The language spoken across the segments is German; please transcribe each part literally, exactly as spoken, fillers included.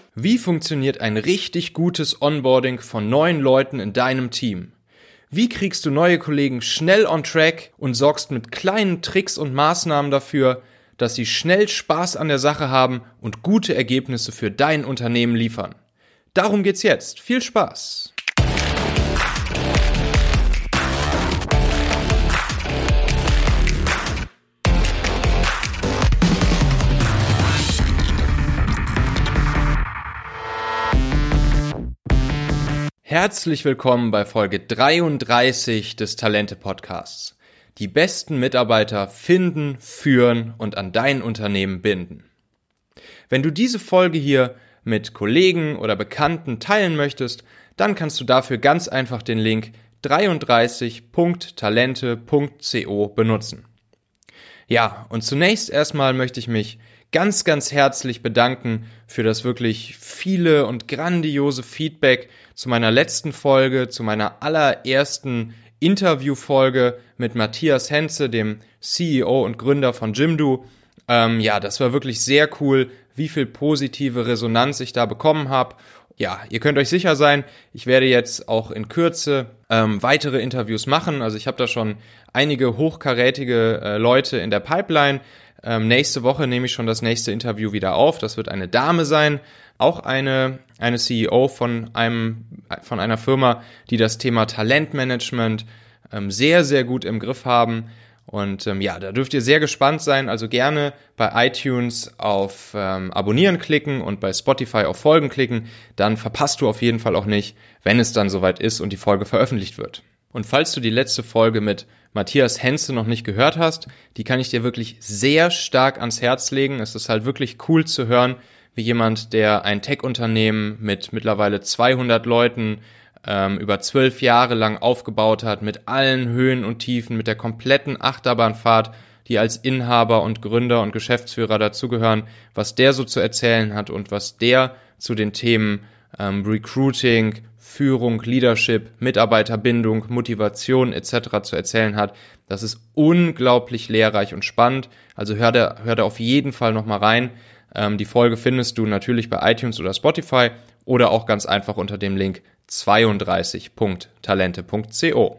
Wie funktioniert ein richtig gutes Onboarding von neuen Leuten in deinem Team? Wie kriegst du neue Kollegen schnell on track und sorgst mit kleinen Tricks und Maßnahmen dafür, dass sie schnell Spaß an der Sache haben und gute Ergebnisse für dein Unternehmen liefern? Darum geht's jetzt. Viel Spaß! Herzlich willkommen bei Folge dreiunddreißig des Talente-Podcasts. Die besten Mitarbeiter finden, führen und an dein Unternehmen binden. Wenn du diese Folge hier mit Kollegen oder Bekannten teilen möchtest, dann kannst du dafür ganz einfach den Link dreiunddreißig punkt talente punkt co benutzen. Ja, und zunächst erstmal möchte ich mich ganz, ganz herzlich bedanken für das wirklich viele und grandiose Feedback zu meiner letzten Folge, zu meiner allerersten Interviewfolge mit Matthias Henze, dem C E O und Gründer von Jimdo. Ähm, ja, das war wirklich sehr cool, wie viel positive Resonanz ich da bekommen habe. Ja, ihr könnt euch sicher sein, ich werde jetzt auch in Kürze ähm, weitere Interviews machen. Also ich habe da schon einige hochkarätige äh, Leute in der Pipeline. Ähm, nächste Woche nehme ich schon das nächste Interview wieder auf. Das wird eine Dame sein, auch eine eine C E O von einem von einer Firma, die das Thema Talentmanagement ähm, sehr sehr gut im Griff haben. Und ähm, ja, da dürft ihr sehr gespannt sein. Also gerne bei iTunes auf ähm, Abonnieren klicken und bei Spotify auf Folgen klicken. Dann verpasst du auf jeden Fall auch nicht, wenn es dann soweit ist und die Folge veröffentlicht wird. Und falls du die letzte Folge mit Matthias Henze noch nicht gehört hast, die kann ich dir wirklich sehr stark ans Herz legen. Es ist halt wirklich cool zu hören, wie jemand, der ein Tech-Unternehmen mit mittlerweile zweihundert Leuten ähm, über zwölf Jahre lang aufgebaut hat, mit allen Höhen und Tiefen, mit der kompletten Achterbahnfahrt, die als Inhaber und Gründer und Geschäftsführer dazugehören, was der so zu erzählen hat und was der zu den Themen ähm, Recruiting, Führung, Leadership, Mitarbeiterbindung, Motivation et cetera zu erzählen hat. Das ist unglaublich lehrreich und spannend. Also hör da, hör da auf jeden Fall nochmal rein. Ähm, die Folge findest du natürlich bei iTunes oder Spotify oder auch ganz einfach unter dem Link zweiunddreißig punkt talente punkt co.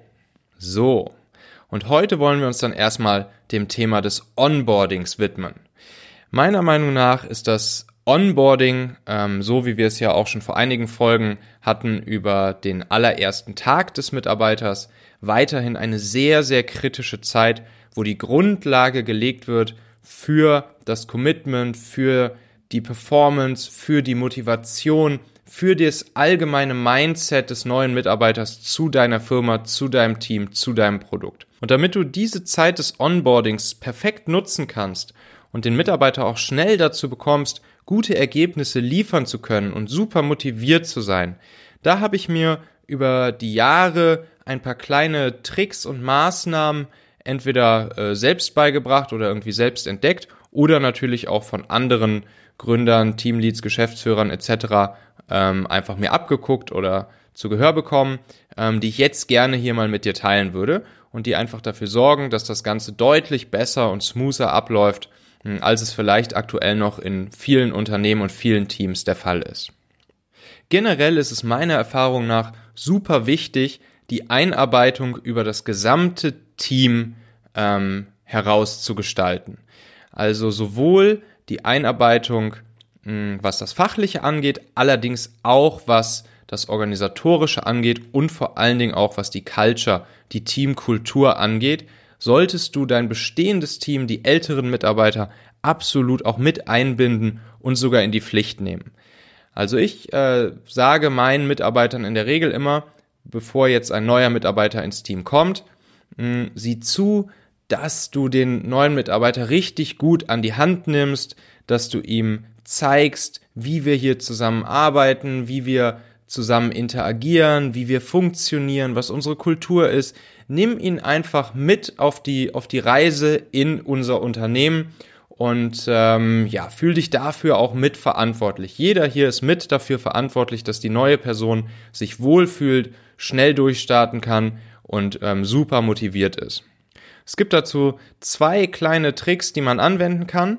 So, und heute wollen wir uns dann erstmal dem Thema des Onboardings widmen. Meiner Meinung nach ist das Onboarding, ähm, so wie wir es ja auch schon vor einigen Folgen hatten über den allerersten Tag des Mitarbeiters, weiterhin eine sehr, sehr kritische Zeit, wo die Grundlage gelegt wird für das Commitment, für die Performance, für die Motivation, für das allgemeine Mindset des neuen Mitarbeiters zu deiner Firma, zu deinem Team, zu deinem Produkt. Und damit du diese Zeit des Onboardings perfekt nutzen kannst und den Mitarbeiter auch schnell dazu bekommst, gute Ergebnisse liefern zu können und super motiviert zu sein, da habe ich mir über die Jahre ein paar kleine Tricks und Maßnahmen entweder äh, selbst beigebracht oder irgendwie selbst entdeckt oder natürlich auch von anderen Gründern, Teamleads, Geschäftsführern et cetera ähm, einfach mir abgeguckt oder zu Gehör bekommen, ähm, die ich jetzt gerne hier mal mit dir teilen würde und die einfach dafür sorgen, dass das Ganze deutlich besser und smoother abläuft, als es vielleicht aktuell noch in vielen Unternehmen und vielen Teams der Fall ist. Generell ist es meiner Erfahrung nach super wichtig, die Einarbeitung über das gesamte Team ähm, herauszugestalten. Also sowohl die Einarbeitung, mh, was das Fachliche angeht, allerdings auch was das Organisatorische angeht und vor allen Dingen auch was die Culture, die Teamkultur angeht, solltest du dein bestehendes Team, die älteren Mitarbeiter, absolut auch mit einbinden und sogar in die Pflicht nehmen. Also ich äh, sage meinen Mitarbeitern in der Regel immer, bevor jetzt ein neuer Mitarbeiter ins Team kommt, mh, sieh zu, dass du den neuen Mitarbeiter richtig gut an die Hand nimmst, dass du ihm zeigst, wie wir hier zusammen arbeiten, wie wir zusammen interagieren, wie wir funktionieren, was unsere Kultur ist. Nimm ihn einfach mit auf die auf die Reise in unser Unternehmen und ähm, ja, fühl dich dafür auch mitverantwortlich. Jeder hier ist mit dafür verantwortlich, dass die neue Person sich wohlfühlt, schnell durchstarten kann und ähm, super motiviert ist. Es gibt dazu zwei kleine Tricks, die man anwenden kann.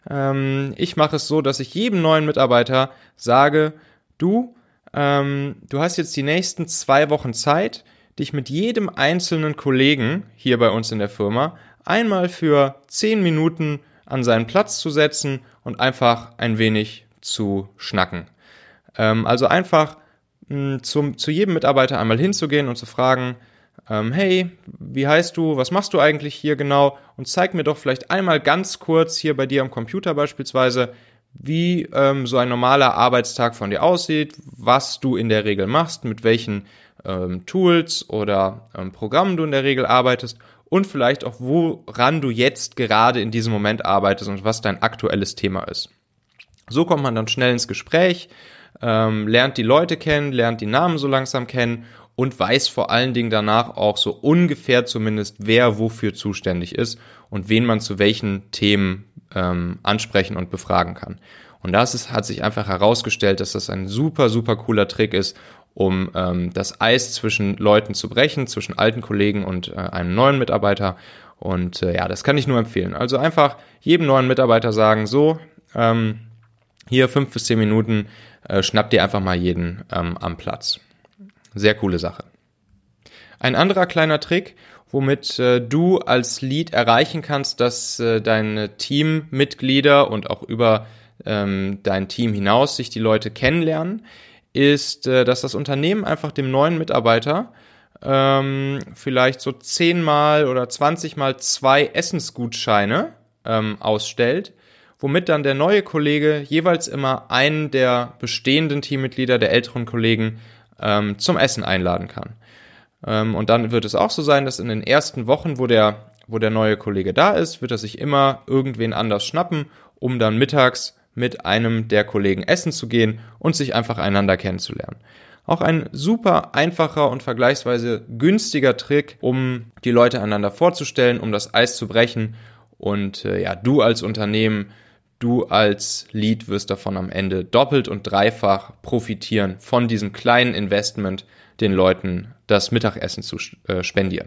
Ähm, ich mache es so, dass ich jedem neuen Mitarbeiter sage, du, ähm, du hast jetzt die nächsten zwei Wochen Zeit, dich mit jedem einzelnen Kollegen hier bei uns in der Firma einmal für zehn Minuten an seinen Platz zu setzen und einfach ein wenig zu schnacken. Ähm, also einfach mh, zum, zu jedem Mitarbeiter einmal hinzugehen und zu fragen, ähm, hey, wie heißt du, was machst du eigentlich hier genau? Und zeig mir doch vielleicht einmal ganz kurz hier bei dir am Computer beispielsweise, wie ähm, so ein normaler Arbeitstag von dir aussieht, was du in der Regel machst, mit welchen ähm, Tools oder ähm, Programmen du in der Regel arbeitest und vielleicht auch, woran du jetzt gerade in diesem Moment arbeitest und was dein aktuelles Thema ist. So kommt man dann schnell ins Gespräch, ähm, lernt die Leute kennen, lernt die Namen so langsam kennen und weiß vor allen Dingen danach auch so ungefähr zumindest, wer wofür zuständig ist und wen man zu welchen Themen ähm, ansprechen und befragen kann. Und das ist, hat sich einfach herausgestellt, dass das ein super, super cooler Trick ist, um ähm, das Eis zwischen Leuten zu brechen, zwischen alten Kollegen und äh, einem neuen Mitarbeiter. Und äh, ja, das kann ich nur empfehlen. Also einfach jedem neuen Mitarbeiter sagen, so, ähm, hier fünf bis zehn Minuten, äh, schnappt dir einfach mal jeden ähm, am Platz. Sehr coole Sache. Ein anderer kleiner Trick, womit äh, du als Lead erreichen kannst, dass äh, deine Teammitglieder und auch über ähm, dein Team hinaus sich die Leute kennenlernen, ist, äh, dass das Unternehmen einfach dem neuen Mitarbeiter ähm, vielleicht so zehnmal oder zwanzigmal zwei Essensgutscheine ähm, ausstellt, womit dann der neue Kollege jeweils immer einen der bestehenden Teammitglieder, der älteren Kollegen, ähm, zum Essen einladen kann. Ähm, und dann wird es auch so sein, dass in den ersten Wochen, wo der, wo der neue Kollege da ist, wird er sich immer irgendwen anders schnappen, um dann mittags mit einem der Kollegen essen zu gehen und sich einfach einander kennenzulernen. Auch ein super einfacher und vergleichsweise günstiger Trick, um die Leute einander vorzustellen, um das Eis zu brechen. Und äh, ja, du als Unternehmen, du als Lead wirst davon am Ende doppelt und dreifach profitieren von diesem kleinen Investment, den Leuten das Mittagessen zu äh, spendieren.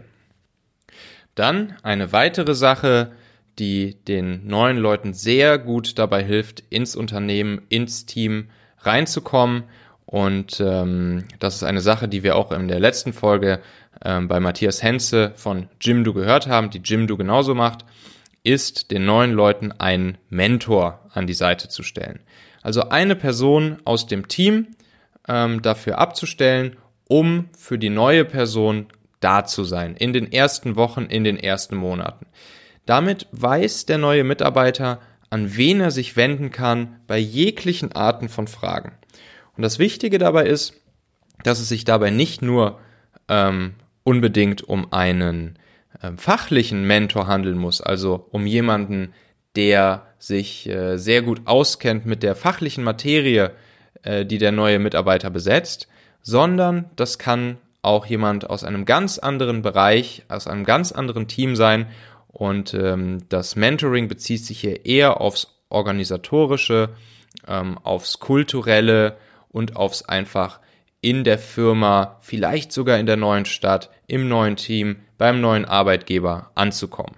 Dann eine weitere Sache, die den neuen Leuten sehr gut dabei hilft, ins Unternehmen, ins Team reinzukommen. Und ähm, das ist eine Sache, die wir auch in der letzten Folge ähm, bei Matthias Henze von Jimdo gehört haben, die Jimdo genauso macht, ist den neuen Leuten einen Mentor an die Seite zu stellen. Also eine Person aus dem Team ähm, dafür abzustellen, um für die neue Person da zu sein, in den ersten Wochen, in den ersten Monaten. Damit weiß der neue Mitarbeiter, an wen er sich wenden kann bei jeglichen Arten von Fragen. Und das Wichtige dabei ist, dass es sich dabei nicht nur ähm, unbedingt um einen ähm, fachlichen Mentor handeln muss, also um jemanden, der sich äh, sehr gut auskennt mit der fachlichen Materie, äh, die der neue Mitarbeiter besetzt, sondern das kann auch jemand aus einem ganz anderen Bereich, aus einem ganz anderen Team sein. Und ähm, das Mentoring bezieht sich hier eher aufs Organisatorische, ähm, aufs Kulturelle und aufs einfach in der Firma, vielleicht sogar in der neuen Stadt, im neuen Team, beim neuen Arbeitgeber anzukommen.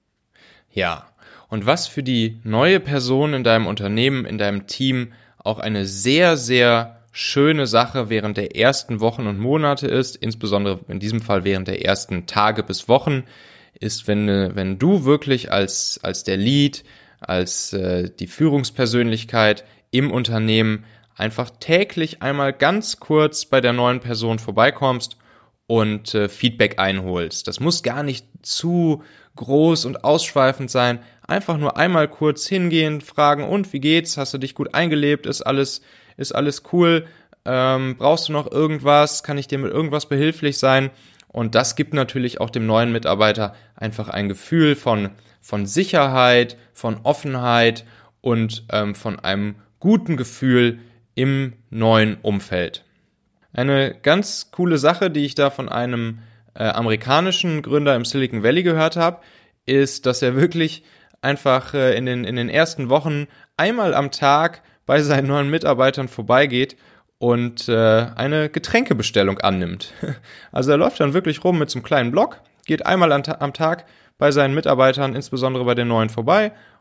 Ja, und was für die neue Person in deinem Unternehmen, in deinem Team auch eine sehr, sehr schöne Sache während der ersten Wochen und Monate ist, insbesondere in diesem Fall während der ersten Tage bis Wochen, ist, wenn, wenn du wirklich als, als der Lead, als äh, die Führungspersönlichkeit im Unternehmen einfach täglich einmal ganz kurz bei der neuen Person vorbeikommst und äh, Feedback einholst. Das muss gar nicht zu groß und ausschweifend sein. Einfach nur einmal kurz hingehen, fragen, und wie geht's? Hast du dich gut eingelebt? Ist alles, ist alles cool? Ähm, brauchst du noch irgendwas? Kann ich dir mit irgendwas behilflich sein? Und das gibt natürlich auch dem neuen Mitarbeiter einfach ein Gefühl von, von Sicherheit, von Offenheit und ähm, von einem guten Gefühl im neuen Umfeld. Eine ganz coole Sache, die ich da von einem äh, amerikanischen Gründer im Silicon Valley gehört habe, ist, dass er wirklich einfach äh, in den, in den ersten Wochen einmal am Tag bei seinen neuen Mitarbeitern vorbeigeht und äh, eine Getränkebestellung annimmt. Also er läuft dann wirklich rum mit so einem kleinen Block, geht einmal am, Ta- am Tag bei seinen Mitarbeitern, insbesondere bei den neuen, vorbei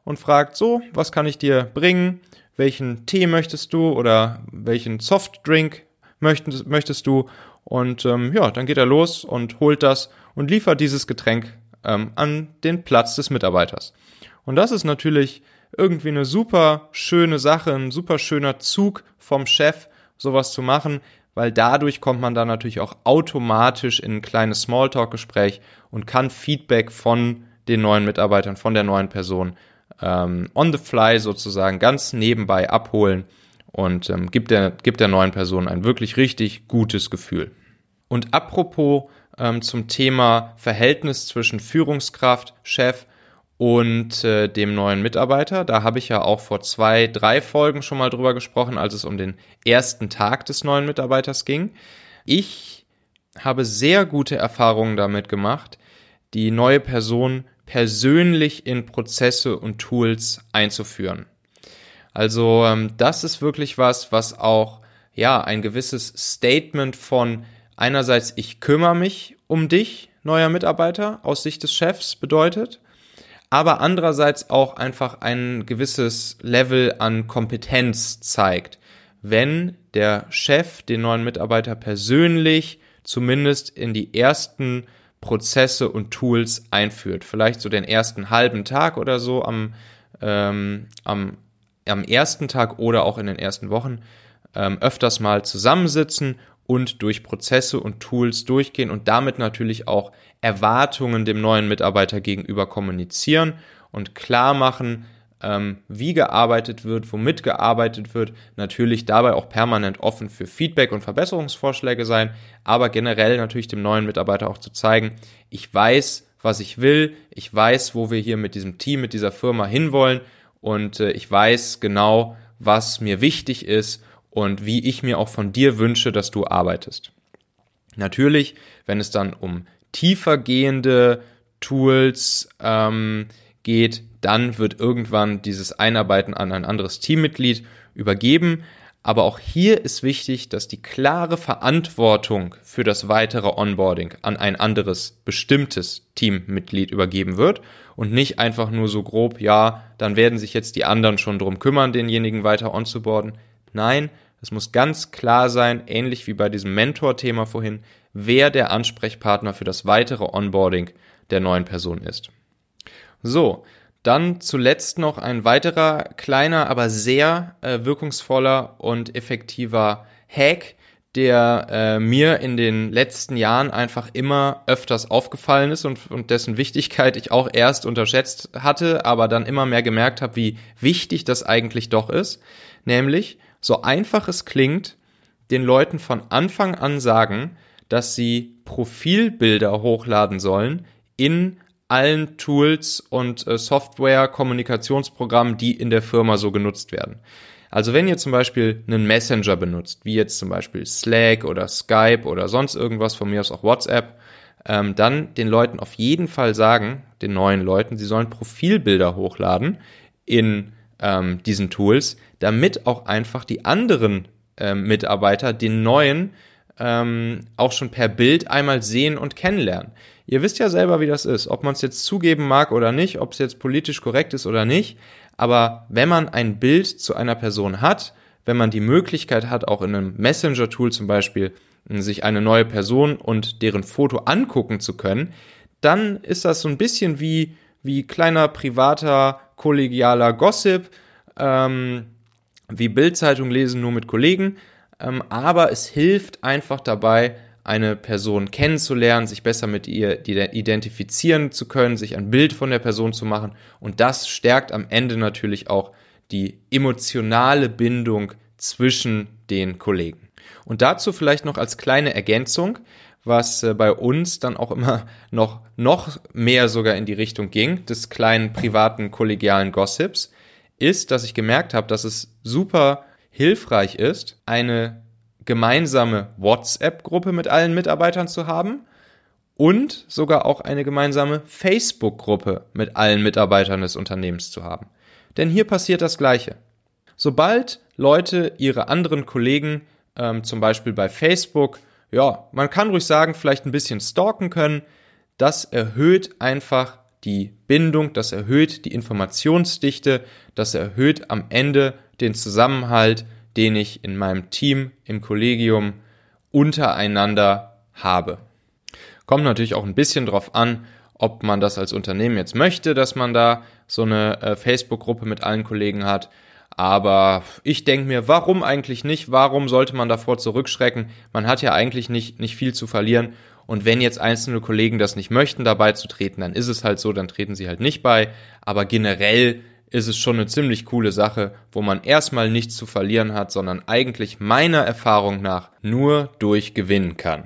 und fragt, so, was kann ich dir bringen? Welchen Tee möchtest du oder welchen Softdrink möchtest, möchtest du? Und ähm, ja, dann geht er los und holt das und liefert dieses Getränk ähm, an den Platz des Mitarbeiters. Und das ist natürlich irgendwie eine super schöne Sache, ein super schöner Zug vom Chef, sowas zu machen, weil dadurch kommt man dann natürlich auch automatisch in ein kleines Smalltalk-Gespräch und kann Feedback von den neuen Mitarbeitern, von der neuen Person ähm, on the fly sozusagen ganz nebenbei abholen und ähm, gibt der, gibt der neuen Person ein wirklich richtig gutes Gefühl. Und apropos ähm, zum Thema Verhältnis zwischen Führungskraft, Chef und äh, dem neuen Mitarbeiter, da habe ich ja auch vor zwei, drei Folgen schon mal drüber gesprochen, als es um den ersten Tag des neuen Mitarbeiters ging. Ich habe sehr gute Erfahrungen damit gemacht, die neue Person persönlich in Prozesse und Tools einzuführen. Also ähm, das ist wirklich was, was auch ja ein gewisses Statement von einerseits ich kümmere mich um dich, neuer Mitarbeiter, aus Sicht des Chefs bedeutet, aber andererseits auch einfach ein gewisses Level an Kompetenz zeigt, wenn der Chef den neuen Mitarbeiter persönlich zumindest in die ersten Prozesse und Tools einführt. Vielleicht so den ersten halben Tag oder so am, ähm, am, am ersten Tag oder auch in den ersten Wochen ähm, öfters mal zusammensitzen und durch Prozesse und Tools durchgehen und damit natürlich auch Erwartungen dem neuen Mitarbeiter gegenüber kommunizieren und klar machen, ähm, wie gearbeitet wird, womit gearbeitet wird. Natürlich dabei auch permanent offen für Feedback und Verbesserungsvorschläge sein, aber generell natürlich dem neuen Mitarbeiter auch zu zeigen, ich weiß, was ich will, ich weiß, wo wir hier mit diesem Team, mit dieser Firma hinwollen und äh, ich weiß genau, was mir wichtig ist und wie ich mir auch von dir wünsche, dass du arbeitest. Natürlich, wenn es dann um tiefergehende Tools ähm, geht, dann wird irgendwann dieses Einarbeiten an ein anderes Teammitglied übergeben. Aber auch hier ist wichtig, dass die klare Verantwortung für das weitere Onboarding an ein anderes bestimmtes Teammitglied übergeben wird und nicht einfach nur so grob, ja, dann werden sich jetzt die anderen schon drum kümmern, denjenigen weiter onzuboarden. Nein, es muss ganz klar sein, ähnlich wie bei diesem Mentor-Thema vorhin, wer der Ansprechpartner für das weitere Onboarding der neuen Person ist. So, dann zuletzt noch ein weiterer kleiner, aber sehr äh, wirkungsvoller und effektiver Hack, der äh, mir in den letzten Jahren einfach immer öfters aufgefallen ist und, und dessen Wichtigkeit ich auch erst unterschätzt hatte, aber dann immer mehr gemerkt habe, wie wichtig das eigentlich doch ist. Nämlich, so einfach es klingt, den Leuten von Anfang an sagen, dass sie Profilbilder hochladen sollen in allen Tools und äh, Software-Kommunikationsprogrammen, die in der Firma so genutzt werden. Also wenn ihr zum Beispiel einen Messenger benutzt, wie jetzt zum Beispiel Slack oder Skype oder sonst irgendwas, von mir aus auch WhatsApp, ähm, dann den Leuten auf jeden Fall sagen, den neuen Leuten, sie sollen Profilbilder hochladen in ähm, diesen Tools, damit auch einfach die anderen ähm, Mitarbeiter den neuen ähm, auch schon per Bild einmal sehen und kennenlernen. Ihr wisst ja selber, wie das ist, ob man es jetzt zugeben mag oder nicht, ob es jetzt politisch korrekt ist oder nicht, aber wenn man ein Bild zu einer Person hat, wenn man die Möglichkeit hat, auch in einem Messenger-Tool zum Beispiel, sich eine neue Person und deren Foto angucken zu können, dann ist das so ein bisschen wie, wie kleiner privater, kollegialer Gossip, ähm, wie Bild-Zeitung lesen nur mit Kollegen, ähm, aber es hilft einfach dabei, eine Person kennenzulernen, sich besser mit ihr identifizieren zu können, sich ein Bild von der Person zu machen und das stärkt am Ende natürlich auch die emotionale Bindung zwischen den Kollegen. Und dazu vielleicht noch als kleine Ergänzung, was bei uns dann auch immer noch, noch mehr sogar in die Richtung ging, des kleinen privaten kollegialen Gossips, ist, dass ich gemerkt habe, dass es super hilfreich ist, eine gemeinsame WhatsApp-Gruppe mit allen Mitarbeitern zu haben und sogar auch eine gemeinsame Facebook-Gruppe mit allen Mitarbeitern des Unternehmens zu haben. Denn hier passiert das Gleiche. Sobald Leute ihre anderen Kollegen, ähm, zum Beispiel bei Facebook, ja, man kann ruhig sagen, vielleicht ein bisschen stalken können, das erhöht einfach die Bindung, das erhöht die Informationsdichte, das erhöht am Ende den Zusammenhalt, den ich in meinem Team, im Kollegium untereinander habe. Kommt natürlich auch ein bisschen drauf an, ob man das als Unternehmen jetzt möchte, dass man da so eine äh, Facebook-Gruppe mit allen Kollegen hat. Aber ich denke mir, warum eigentlich nicht? Warum sollte man davor zurückschrecken? Man hat ja eigentlich nicht, nicht viel zu verlieren. Und wenn jetzt einzelne Kollegen das nicht möchten, dabei zu treten, dann ist es halt so, dann treten sie halt nicht bei. Aber generell ist es schon eine ziemlich coole Sache, wo man erstmal nichts zu verlieren hat, sondern eigentlich meiner Erfahrung nach nur durch gewinnen kann.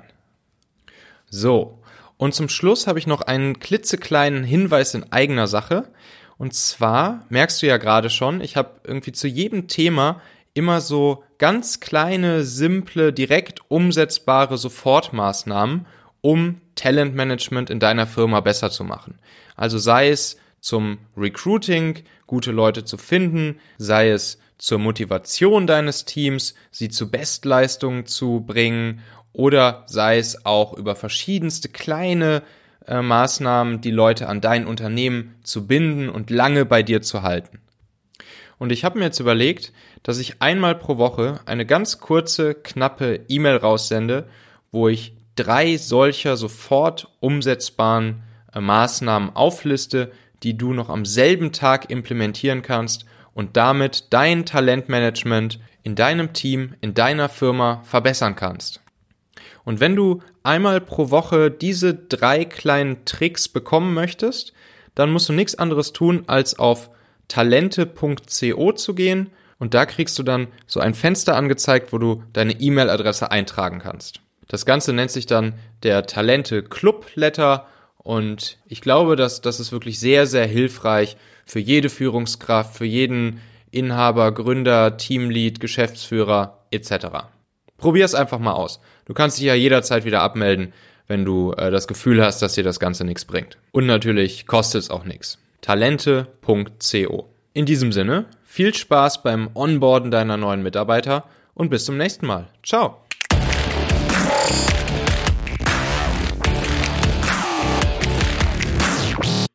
So, und zum Schluss habe ich noch einen klitzekleinen Hinweis in eigener Sache. Und zwar, merkst du ja gerade schon, ich habe irgendwie zu jedem Thema immer so ganz kleine, simple, direkt umsetzbare Sofortmaßnahmen, um Talentmanagement in deiner Firma besser zu machen. Also sei es zum Recruiting, gute Leute zu finden, sei es zur Motivation deines Teams, sie zu Bestleistungen zu bringen, oder sei es auch über verschiedenste kleine äh, Maßnahmen, die Leute an dein Unternehmen zu binden und lange bei dir zu halten. Und ich habe mir jetzt überlegt, dass ich einmal pro Woche eine ganz kurze, knappe E-Mail raussende, wo ich drei solcher sofort umsetzbaren äh, Maßnahmen aufliste, die du noch am selben Tag implementieren kannst und damit dein Talentmanagement in deinem Team, in deiner Firma verbessern kannst. Und wenn du einmal pro Woche diese drei kleinen Tricks bekommen möchtest, dann musst du nichts anderes tun, als auf talente punkt co zu gehen und da kriegst du dann so ein Fenster angezeigt, wo du deine E-Mail-Adresse eintragen kannst. Das Ganze nennt sich dann der Talente Club Letter und ich glaube, dass das ist wirklich sehr, sehr hilfreich für jede Führungskraft, für jeden Inhaber, Gründer, Teamlead, Geschäftsführer et cetera. Probier es einfach mal aus. Du kannst dich ja jederzeit wieder abmelden, wenn du äh, das Gefühl hast, dass dir das Ganze nichts bringt. Und natürlich kostet es auch nichts. talente punkt co. In diesem Sinne, viel Spaß beim Onboarden deiner neuen Mitarbeiter und bis zum nächsten Mal. Ciao!